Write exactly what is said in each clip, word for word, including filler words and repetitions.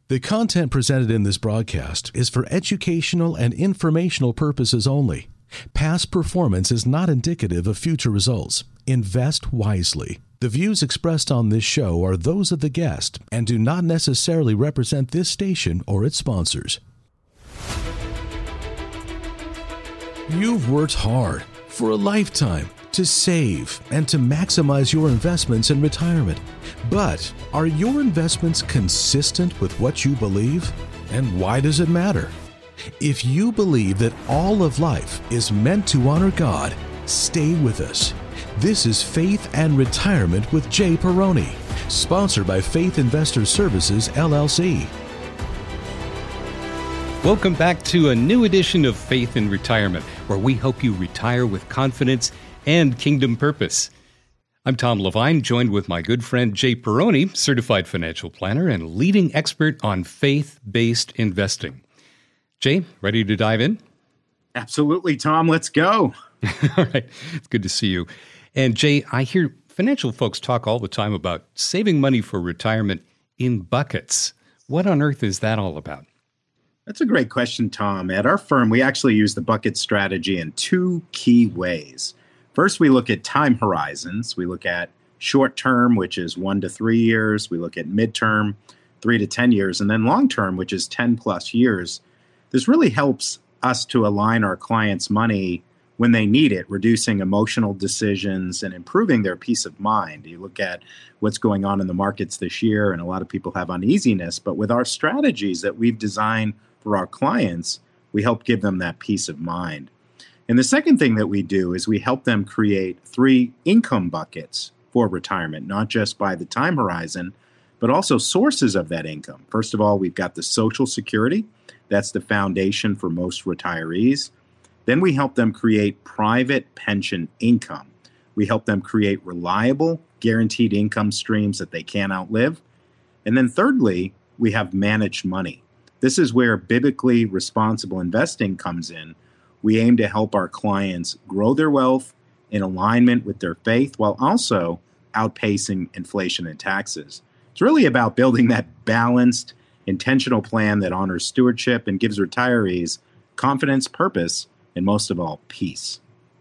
The content presented in this broadcast is for educational and informational purposes only. Past performance is not indicative of future results. Invest wisely. The views expressed on this show are those of the guest and do not necessarily represent this station or its sponsors. You've worked hard for a lifetime to save and to maximize your investments in retirement. But are your investments consistent with what you believe? And why does it matter? If you believe that all of life is meant to honor God, stay with us. This is Faith and Retirement with Jay Perrone, sponsored by Faith Investor Services, L L C. Welcome back to a new edition of Faith and Retirement, where we help you retire with confidence and kingdom purpose. I'm Tom Levine, joined with my good friend Jay Perrone, certified financial planner and leading expert on faith-based investing. Jay, ready to dive in? Absolutely, Tom. Let's go. All right. It's good to see you. And Jay, I hear financial folks talk all the time about saving money for retirement in buckets. What on earth is that all about? That's a great question, Tom. At our firm, we actually use the bucket strategy in two key ways. First, we look at time horizons. We look at short term, which is one to three years. We look at midterm, three to ten years, and then long term, which is ten plus years. This really helps us to align our clients' money when they need it, reducing emotional decisions and improving their peace of mind. You look at what's going on in the markets this year, and a lot of people have uneasiness, but with our strategies that we've designed for our clients, we help give them that peace of mind. And the second thing that we do is we help them create three income buckets for retirement, not just by the time horizon, but also sources of that income. First of all, we've got the Social Security. That's the foundation for most retirees. Then we help them create private pension income. We help them create reliable, guaranteed income streams that they can't outlive. And then thirdly, we have managed money. This is where biblically responsible investing comes in. We aim to help our clients grow their wealth in alignment with their faith while also outpacing inflation and taxes. It's really about building that balanced, intentional plan that honors stewardship and gives retirees confidence, purpose, and most of all, peace.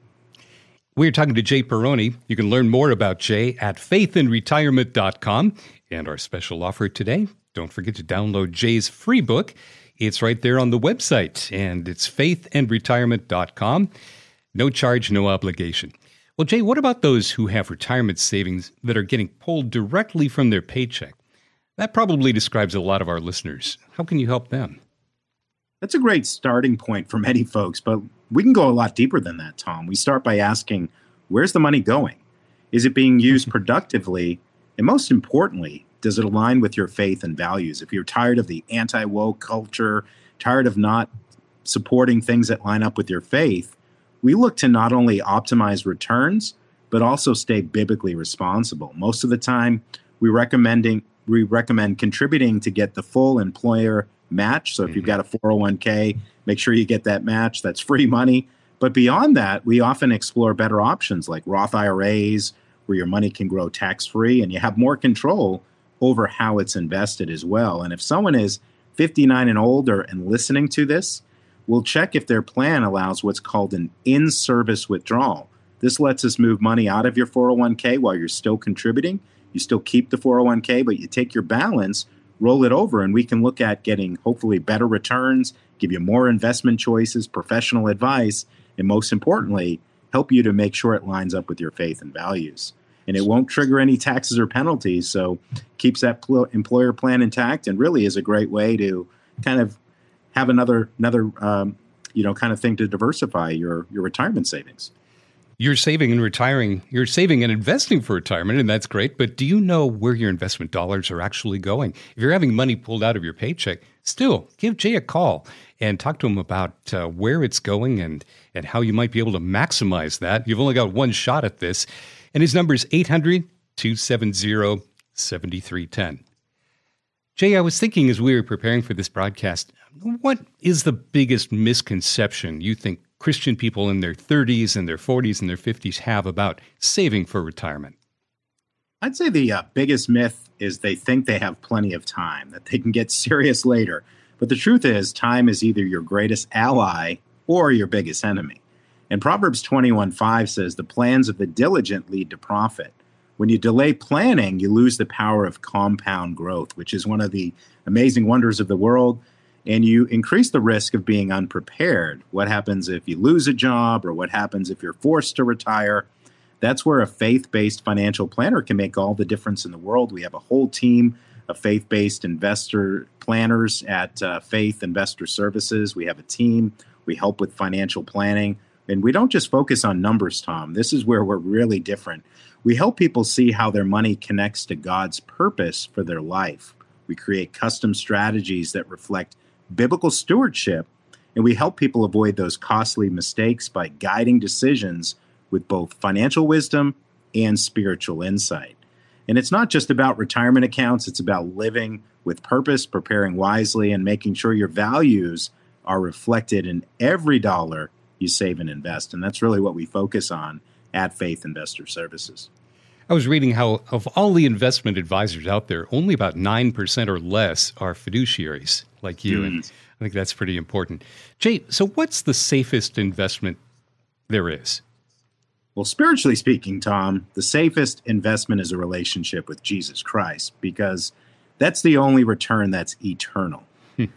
We're talking to Jay Perrone. You can learn more about Jay at faith and retirement dot com. And our special offer today, don't forget to download Jay's free book. It's right there on the website, and it's faith and retirement dot com. No charge, no obligation. Well, Jay, what about those who have retirement savings that are getting pulled directly from their paycheck? That probably describes a lot of our listeners. How can you help them? That's a great starting point for many folks, but we can go a lot deeper than that, Tom. We start by asking, where's the money going? Is it being used productively? And most importantly, does it align with your faith and values? If you're tired of the anti-woke culture, tired of not supporting things that line up with your faith, we look to not only optimize returns, but also stay biblically responsible. Most of the time, we recommending we recommend contributing to get the full employer match. So if you've got a four oh one k, make sure you get that match. That's free money. But beyond that, we often explore better options like Roth I R As, where your money can grow tax-free and you have more control over how it's invested as well. And if someone is fifty-nine and older and listening to this, we'll check if their plan allows what's called an in-service withdrawal. This lets us move money out of your four oh one k while you're still contributing. You still keep the four oh one k, but you take your balance, roll it over, and we can look at getting hopefully better returns, give you more investment choices, professional advice, and most importantly, help you to make sure it lines up with your faith and values. And it won't trigger any taxes or penalties, so keeps that pl- employer plan intact and really is a great way to kind of have another, another um, you know, kind of thing to diversify your, your retirement savings. You're saving and retiring, you're saving and investing for retirement, and that's great, but do you know where your investment dollars are actually going? If you're having money pulled out of your paycheck, still give Jay a call and talk to him about uh, where it's going and, and how you might be able to maximize that. You've only got one shot at this, and his number is eight hundred, two seven zero, seven three one zero. Jay, I was thinking as we were preparing for this broadcast, what is the biggest misconception you think Christian people in their thirties and their forties and their fifties have about saving for retirement? I'd say the uh, biggest myth is they think they have plenty of time, that they can get serious later. But the truth is, time is either your greatest ally or your biggest enemy. And Proverbs twenty-one five says, the plans of the diligent lead to profit. When you delay planning, you lose the power of compound growth, which is one of the amazing wonders of the world. And you increase the risk of being unprepared. What happens if you lose a job, or what happens if you're forced to retire? That's where a faith-based financial planner can make all the difference in the world. We have a whole team of faith-based investor planners at uh, Faith Investor Services. We have a team. We help with financial planning. And we don't just focus on numbers, Tom. This is where we're really different. We help people see how their money connects to God's purpose for their life. We create custom strategies that reflect biblical stewardship, and we help people avoid those costly mistakes by guiding decisions with both financial wisdom and spiritual insight. And it's not just about retirement accounts. It's about living with purpose, preparing wisely, and making sure your values are reflected in every dollar you save and invest. And that's really what we focus on at Faith Investor Services. I was reading how of all the investment advisors out there, only about nine percent or less are fiduciaries like you. Mm. And I think that's pretty important. Jay, so what's the safest investment there is? Well, spiritually speaking, Tom, the safest investment is a relationship with Jesus Christ, because that's the only return that's eternal. Hmm.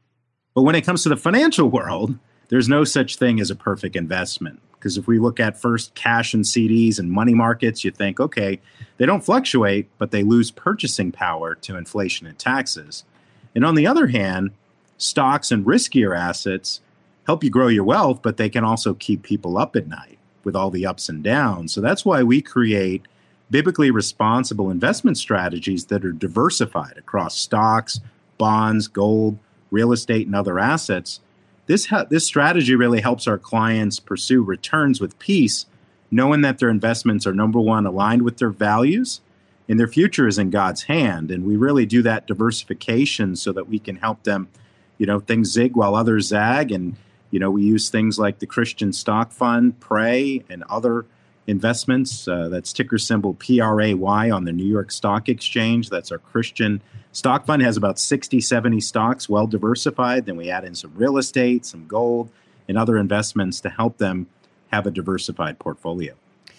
But when it comes to the financial world, there's no such thing as a perfect investment. Because if we look at first cash and C Ds and money markets, you think, okay, they don't fluctuate, but they lose purchasing power to inflation and taxes. And on the other hand, stocks and riskier assets help you grow your wealth, but they can also keep people up at night with all the ups and downs. So that's why we create biblically responsible investment strategies that are diversified across stocks, bonds, gold, real estate, and other assets. This ha- this strategy really helps our clients pursue returns with peace, knowing that their investments are, number one, aligned with their values, and their future is in God's hand. And we really do that diversification so that we can help them, you know, things zig while others zag. And, you know, we use things like the Christian Stock Fund, Pray, and other investments. Uh, that's ticker symbol P R A Y on the New York Stock Exchange. That's our Christian Stock Fund. It has about sixty, seventy stocks, well diversified. Then we add in some real estate, some gold, and other investments to help them have a diversified portfolio.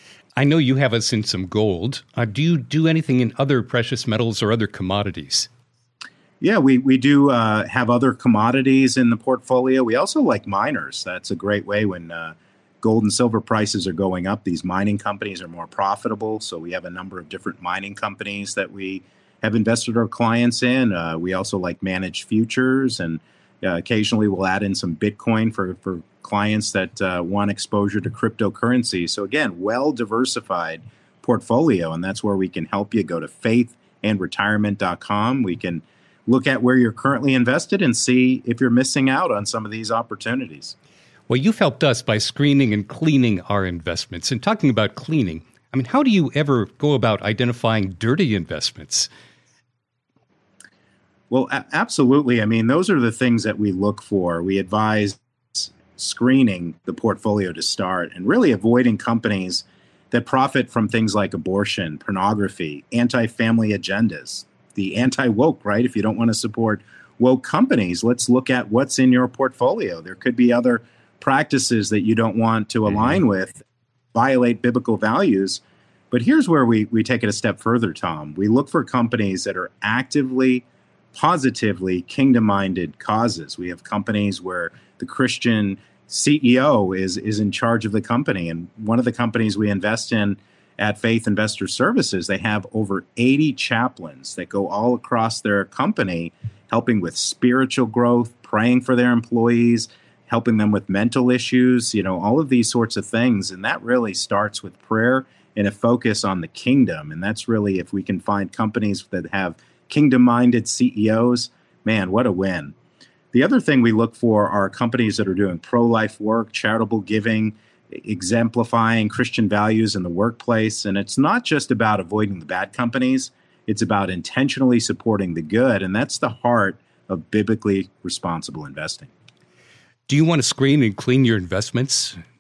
I know you have us in some gold. Uh, do you do anything in other precious metals or other commodities? Yeah, we, we do uh, have other commodities in the portfolio. We also like miners. That's a great way when uh, gold and silver prices are going up. These mining companies are more profitable. So we have a number of different mining companies that we have invested our clients in. Uh, we also like managed futures, and uh, occasionally we'll add in some Bitcoin for, for clients that uh, want exposure to cryptocurrency. So again, well-diversified portfolio, and that's where we can help you. Go to faith and retirement dot com. We can look at where you're currently invested and see if you're missing out on some of these opportunities. Well, you've helped us by screening and cleaning our investments. And talking about cleaning, I mean, how do you ever go about identifying dirty investments? Well, a- absolutely. I mean, those are the things that we look for. We advise screening the portfolio to start and really avoiding companies that profit from things like abortion, pornography, anti-family agendas, the anti-woke, right? If you don't want to support woke companies, let's look at what's in your portfolio. There could be other practices that you don't want to align mm-hmm. with, violate biblical values. But here's where we, we take it a step further, Tom. We look for companies that are actively, positively kingdom-minded causes. We have companies where the Christian C E O is, is in charge of the company. And one of the companies we invest in at Faith Investor Services, they have over eighty chaplains that go all across their company, helping with spiritual growth, praying for their employees, helping them with mental issues, you know, all of these sorts of things. And that really starts with prayer and a focus on the kingdom. And that's really, if we can find companies that have kingdom-minded C E Os, man, what a win. The other thing we look for are companies that are doing pro-life work, charitable giving, exemplifying Christian values in the workplace. And it's not just about avoiding the bad companies. It's about intentionally supporting the good. And that's the heart of biblically responsible investing. Do you want to screen and clean your investments?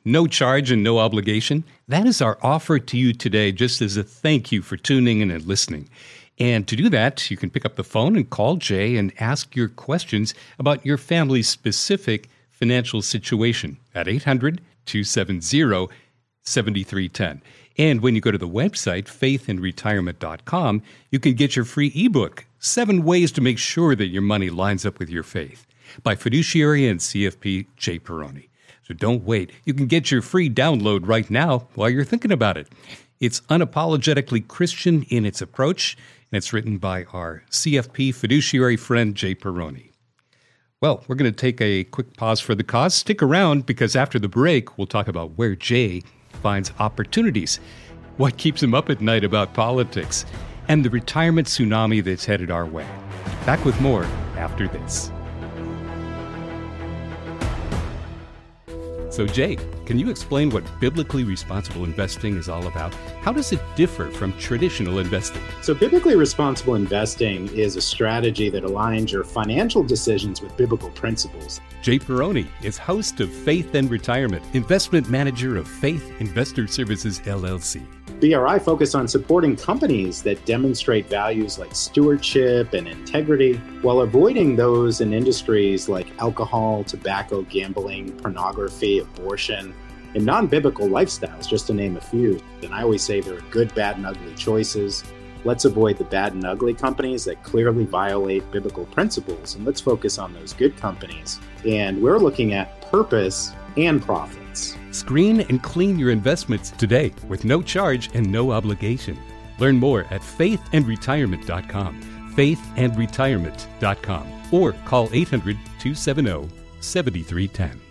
no charge and no obligation. That is our offer to you today, just as a thank you for tuning in and listening. And to do that, you can pick up the phone and call Jay and ask your questions about your family's specific financial situation at eight hundred, two seven zero, seven three one zero. And when you go to the website, faith and retirement dot com, you can get your free ebook, Seven Ways to Make Sure That Your Money Lines Up with Your Faith, by fiduciary and C F P Jay Peroni. So don't wait. You can get your free download right now while you're thinking about it. It's unapologetically Christian in its approach, and it's written by our C F P fiduciary friend, Jay Peroni. Well, we're going to take a quick pause for the cause. Stick around, because after the break, we'll talk about where Jay finds opportunities, what keeps him up at night about politics, and the retirement tsunami that's headed our way. Back with more after this. So, Jay, can you explain what biblically responsible investing is all about? How does it differ from traditional investing? So, biblically responsible investing is a strategy that aligns your financial decisions with biblical principles. Jay Peroni is host of Faith and Retirement, investment manager of Faith Investor Services, L L C. B R I focus on supporting companies that demonstrate values like stewardship and integrity, while avoiding those in industries like alcohol, tobacco, gambling, pornography, abortion, and non-biblical lifestyles, just to name a few. And I always say there are good, bad, and ugly choices. Let's avoid the bad and ugly companies that clearly violate biblical principles, and let's focus on those good companies. And we're looking at purpose and profits. Screen and clean your investments today with no charge and no obligation. Learn more at faith and retirement dot com, faith and retirement dot com, or call eight hundred, two seven zero, seven three one zero.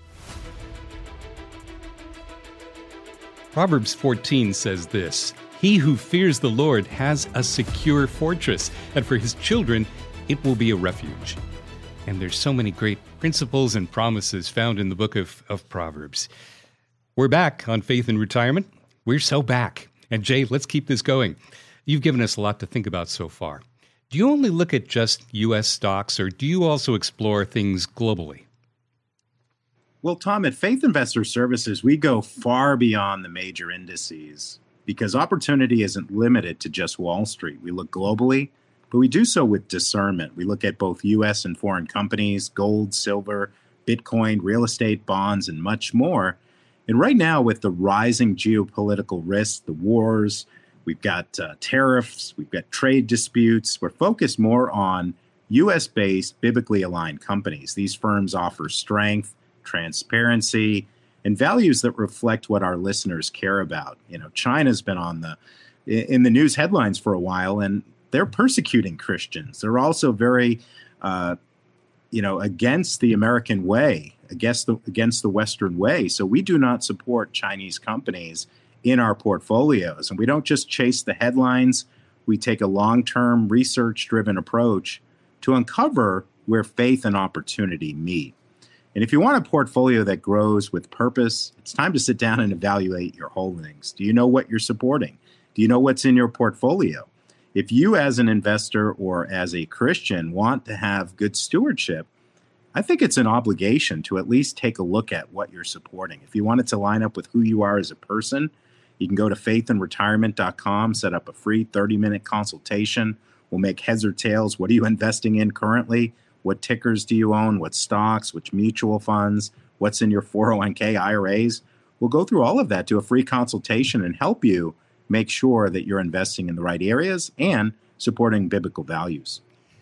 Proverbs fourteen says this: "He who fears the Lord has a secure fortress, and for his children it will be a refuge." And there's so many great principles and promises found in the book of, of Proverbs. We're back on Faith and Retirement. We're so back. And Jay, let's keep this going. You've given us a lot to think about so far. Do you only look at just U S stocks, or do you also explore things globally? Well, Tom, at Faith Investor Services, we go far beyond the major indices because opportunity isn't limited to just Wall Street. We look globally, but we do so with discernment. We look at both U S and foreign companies, gold, silver, Bitcoin, real estate, bonds, and much more. And right now, with the rising geopolitical risks, the wars, we've got uh, tariffs, we've got trade disputes, we're focused more on U S-based, biblically aligned companies. These firms offer strength, transparency, and values that reflect what our listeners care about. You know, China's been on the in the news headlines for a while, and they're persecuting Christians. They're also very, uh, you know, against the American way, against the against the Western way. So we do not support Chinese companies in our portfolios, and we don't just chase the headlines. We take a long-term, research-driven approach to uncover where faith and opportunity meet. And if you want a portfolio that grows with purpose, it's time to sit down and evaluate your holdings. Do you know what you're supporting? Do you know what's in your portfolio? If you as an investor or as a Christian want to have good stewardship, I think it's an obligation to at least take a look at what you're supporting. If you want it to line up with who you are as a person, you can go to faith and retirement dot com, set up a free thirty-minute consultation. We'll make heads or tails. What are you investing in currently? What tickers do you own? What stocks? Which mutual funds? What's in your four oh one k, I R As? We'll go through all of that to a free consultation and help you make sure that you're investing in the right areas and supporting biblical values.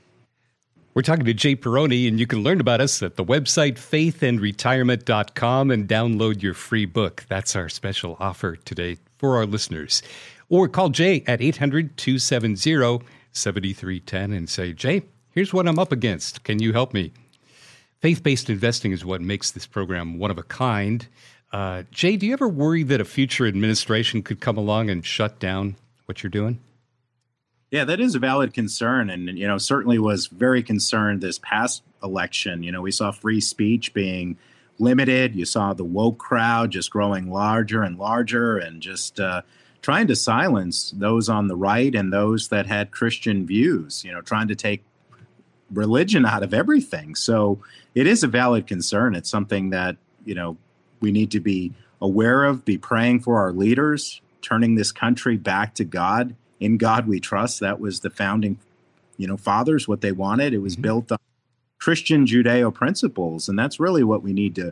We're talking to Jay Peroni, and you can learn about us at the website faith and retirement dot com and download your free book. That's our special offer today for our listeners. Or call Jay at eight hundred, two seven zero, seven three one zero and say, "Jay, here's what I'm up against. Can you help me?" Faith-based investing is what makes this program one of a kind. Uh, Jay, do you ever worry that a future administration could come along and shut down what you're doing? Yeah, that is a valid concern, and you know, certainly was very concerned this past election. You know, we saw free speech being limited. You saw the woke crowd just growing larger and larger, and just uh, trying to silence those on the right and those that had Christian views. You know, trying to take religion out of everything. So it is a valid concern. It's something that, you know, we need to be aware of, be praying for our leaders, turning this country back to God. In God we trust. That was the founding, you know, fathers, what they wanted. It was mm-hmm. built on Christian Judeo principles, and that's really what we need to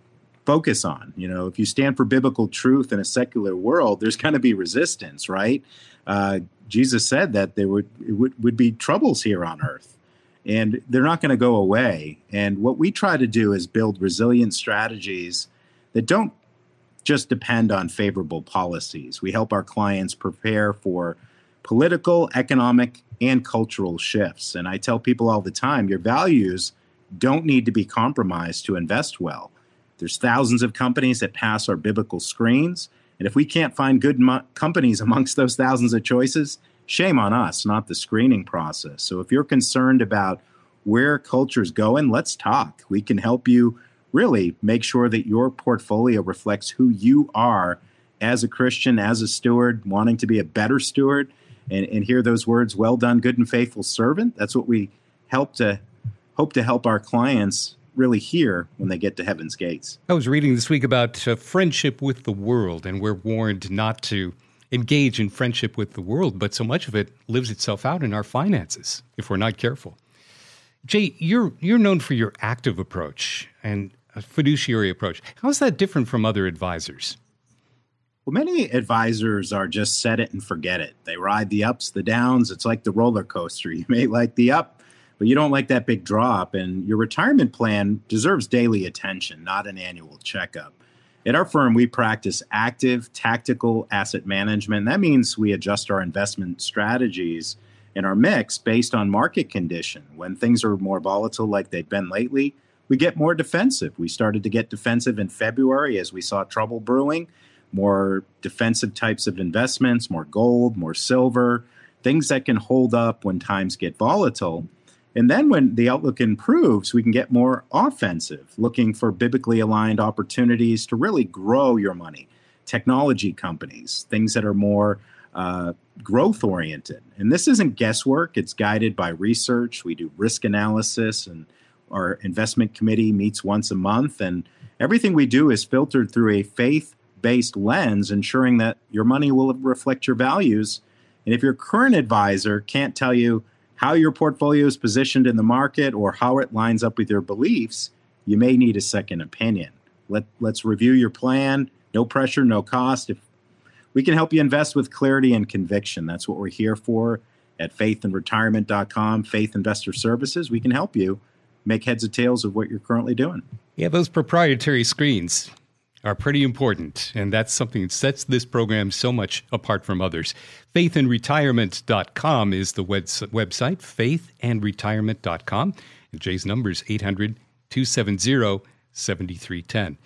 focus on. You know, if you stand for biblical truth in a secular world, there's going to be resistance, right? Uh, Jesus said that there would, it would would be troubles here on earth, and they're not going to go away. And what we try to do is build resilient strategies that don't just depend on favorable policies. We help our clients prepare for political, economic, and cultural shifts. And I tell people all the time, your values don't need to be compromised to invest well. There's thousands of companies that pass our biblical screens. And if we can't find good mo- companies amongst those thousands of choices, shame on us, not the screening process. So if you're concerned about where culture's going, let's talk. We can help you really make sure that your portfolio reflects who you are as a Christian, as a steward, wanting to be a better steward, and, and hear those words, well done, good and faithful servant. That's what we help to hope to help our clients really hear when they get to heaven's gates. I was reading this week about uh, friendship with the world, and we're warned not to engage in friendship with the world, but so much of it lives itself out in our finances if we're not careful. Jay, you're you're known for your active approach and a fiduciary approach. How is that different from other advisors? Well, many advisors are just set it and forget it. They ride the ups, the downs. It's like the roller coaster. You may like the up, but you don't like that big drop. And your retirement plan deserves daily attention, not an annual checkup. At our firm, we practice active, tactical asset management. That means we adjust our investment strategies in our mix based on market condition. When things are more volatile like they've been lately, we get more defensive. We started to get defensive in February as we saw trouble brewing, more defensive types of investments, more gold, more silver, things that can hold up when times get volatile. And then when the outlook improves, we can get more offensive, looking for biblically aligned opportunities to really grow your money. Technology companies, things that are more uh, growth oriented. And this isn't guesswork. It's guided by research. We do risk analysis, and our investment committee meets once a month. And everything we do is filtered through a faith-based lens, ensuring that your money will reflect your values. And if your current advisor can't tell you how your portfolio is positioned in the market or how it lines up with your beliefs, you may need a second opinion. Let, let's review your plan. No pressure, no cost. If we can help you invest with clarity and conviction, that's what we're here for at faith and retirement dot com, Faith Investor Services. We can help you make heads or tails of what you're currently doing. Yeah, those proprietary screens are pretty important, and that's something that sets this program so much apart from others. faith and retirement dot com is the web- website, faith and retirement dot com. And Jay's number is eight hundred, two seven zero, seven three one zero.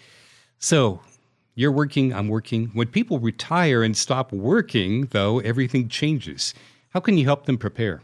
So you're working, I'm working. When people retire and stop working, though, everything changes. How can you help them prepare?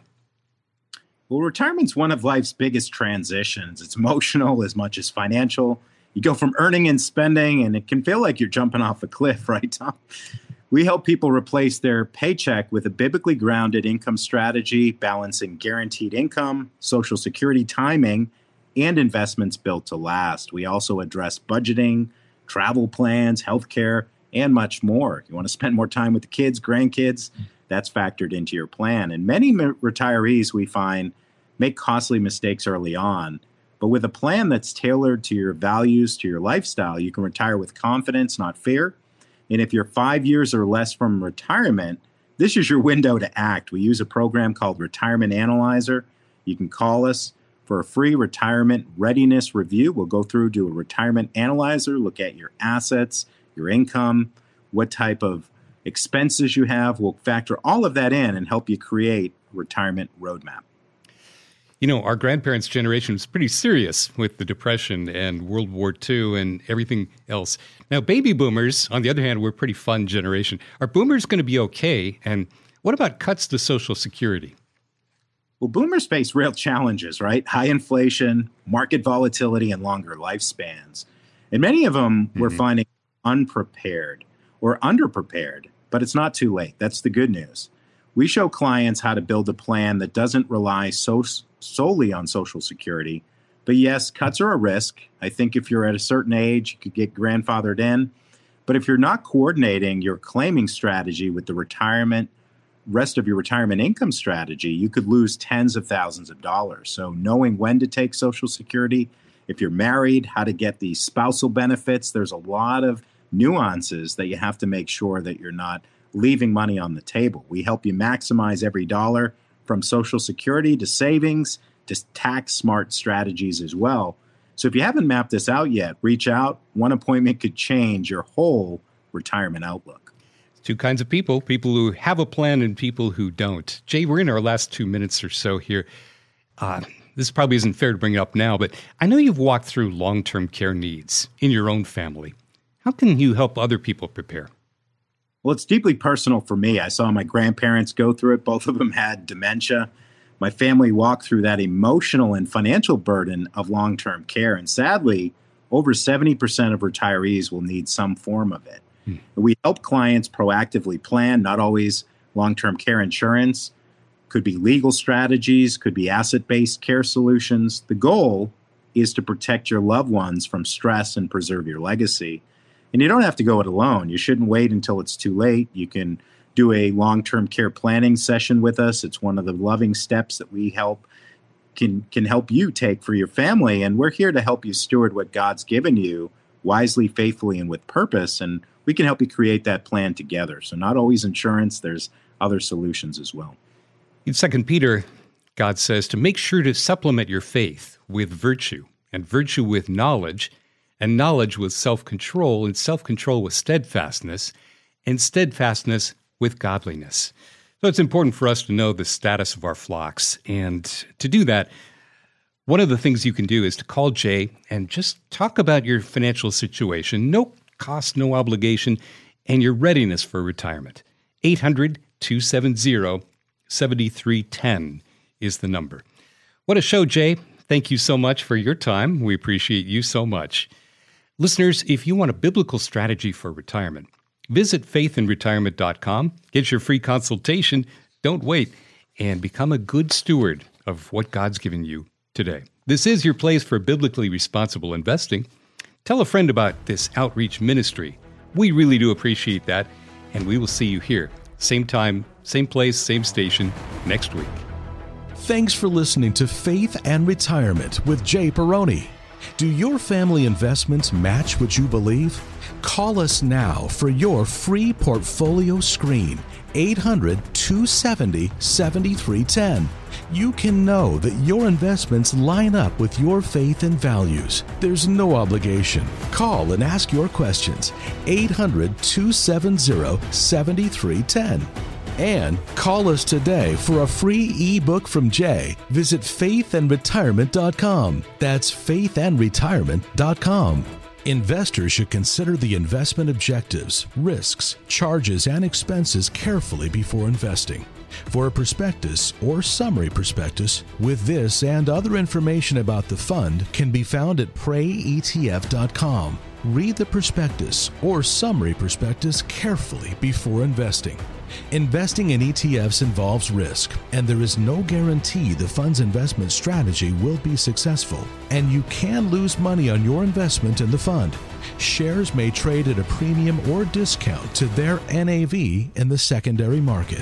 Well, retirement's one of life's biggest transitions. It's emotional as much as financial. You go from earning and spending, and it can feel like you're jumping off a cliff, right, Tom? We help people replace their paycheck with a biblically grounded income strategy, balancing guaranteed income, Social Security timing, and investments built to last. We also address budgeting, travel plans, healthcare, and much more. You want to spend more time with the kids, grandkids, that's factored into your plan. And many retirees, we find, make costly mistakes early on. But with a plan that's tailored to your values, to your lifestyle, you can retire with confidence, not fear. And if you're five years or less from retirement, this is your window to act. We use a program called Retirement Analyzer. You can call us for a free retirement readiness review. We'll go through, do a retirement analyzer, look at your assets, your income, what type of expenses you have. We'll factor all of that in and help you create a retirement roadmap. You know, our grandparents' generation was pretty serious with the Depression and World War Two and everything else. Now, baby boomers, on the other hand, we're a pretty fun generation. Are boomers going to be okay? And what about cuts to Social Security? Well, boomers face real challenges, right? High inflation, market volatility, and longer lifespans. And many of them mm-hmm. we're finding unprepared or underprepared, but it's not too late. That's the good news. We show clients how to build a plan that doesn't rely so solely on Social Security, But yes, cuts are a risk. I think if you're at a certain age, you could get grandfathered in. But if you're not coordinating your claiming strategy with the retirement, rest of your retirement income strategy, you could lose tens of thousands of dollars. So knowing when to take Social Security, if you're married, how to get the spousal benefits, there's a lot of nuances that you have to make sure that you're not leaving money on the table. We help you maximize every dollar from Social Security to savings to tax smart strategies as well. So if you haven't mapped this out yet, reach out. One appointment could change your whole retirement outlook. Two kinds of people, people who have a plan and people who don't. Jay, we're in our last two minutes or so here. Uh, this probably isn't fair to bring it up now, but I know you've walked through long-term care needs in your own family. How can you help other people prepare? Well, it's deeply personal for me. I saw my grandparents go through it. Both of them had dementia. My family walked through that emotional and financial burden of long-term care. And sadly, over seventy percent of retirees will need some form of it. Hmm. We help clients proactively plan, not always long-term care insurance, could be legal strategies, could be asset-based care solutions. The goal is to protect your loved ones from stress and preserve your legacy. And you don't have to go it alone. You shouldn't wait until it's too late. You can do a long-term care planning session with us. It's one of the loving steps that we help can can help you take for your family. And we're here to help you steward what God's given you wisely, faithfully, and with purpose. And we can help you create that plan together. So not always insurance. There's other solutions as well. In Second Peter, God says to make sure to supplement your faith with virtue, and virtue with knowledge, and knowledge with self-control, and self-control with steadfastness, and steadfastness with godliness. So it's important for us to know the status of our flocks. And to do that, one of the things you can do is to call Jay and just talk about your financial situation, no cost, no obligation, and your readiness for retirement. eight hundred, two seven zero, seven three one zero is the number. What a show, Jay. Thank you so much for your time. We appreciate you so much. Listeners, if you want a biblical strategy for retirement, visit faith in retirement dot com, get your free consultation, don't wait, and become a good steward of what God's given you today. This is your place for biblically responsible investing. Tell a friend about this outreach ministry. We really do appreciate that, and we will see you here, same time, same place, same station, next week. Thanks for listening to Faith and Retirement with Jay Perrone. Do your family investments match what you believe? Call us now for your free portfolio screen, eight hundred, two seven zero, seven three one zero. You can know that your investments line up with your faith and values. There's no obligation. Call and ask your questions, eight hundred, two seven zero, seven three one zero. And call us today for a free ebook from Jay. Visit faith and retirement dot com. That's faith and retirement dot com. Investors should consider the investment objectives, risks, charges, and expenses carefully before investing. For a prospectus or summary prospectus with this and other information about the fund can be found at pray E T F dot com. Read the prospectus or summary prospectus carefully before investing. Investing in E T Fs involves risk, and there is no guarantee the fund's investment strategy will be successful, and you can lose money on your investment in the fund. Shares may trade at a premium or discount to their N A V in the secondary market.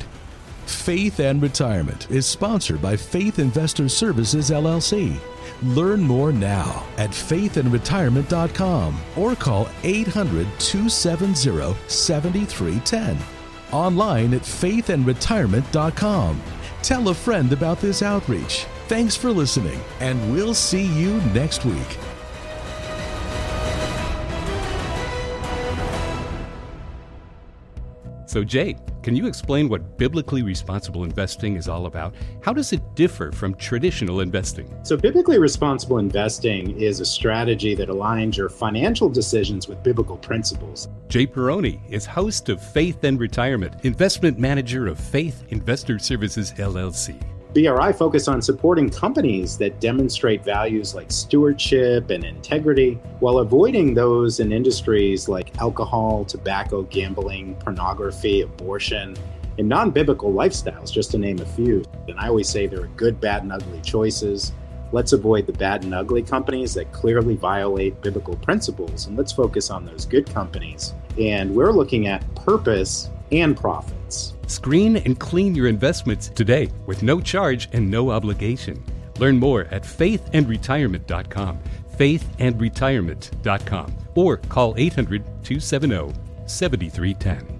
Faith and Retirement is sponsored by Faith Investor Services, L L C. Learn more now at faith and retirement dot com or call eight hundred, two seven zero, seven three one zero. Online at faith and retirement dot com. Tell a friend about this outreach. Thanks for listening, and we'll see you next week. So, Jay, can you explain what biblically responsible investing is all about? How does it differ from traditional investing? So, biblically responsible investing is a strategy that aligns your financial decisions with biblical principles. Jay Perrone is host of Faith and Retirement, investment manager of Faith Investor Services, L L C. B R I focus on supporting companies that demonstrate values like stewardship and integrity while avoiding those in industries like alcohol, tobacco, gambling, pornography, abortion, and non-biblical lifestyles, just to name a few. And I always say there are good, bad, and ugly choices. Let's avoid the bad and ugly companies that clearly violate biblical principles, and let's focus on those good companies. And we're looking at purpose and profits. Screen and clean your investments today with no charge and no obligation. Learn more at faith and retirement dot com, faith and retirement dot com, or call eight hundred, two seven zero, seven three one zero.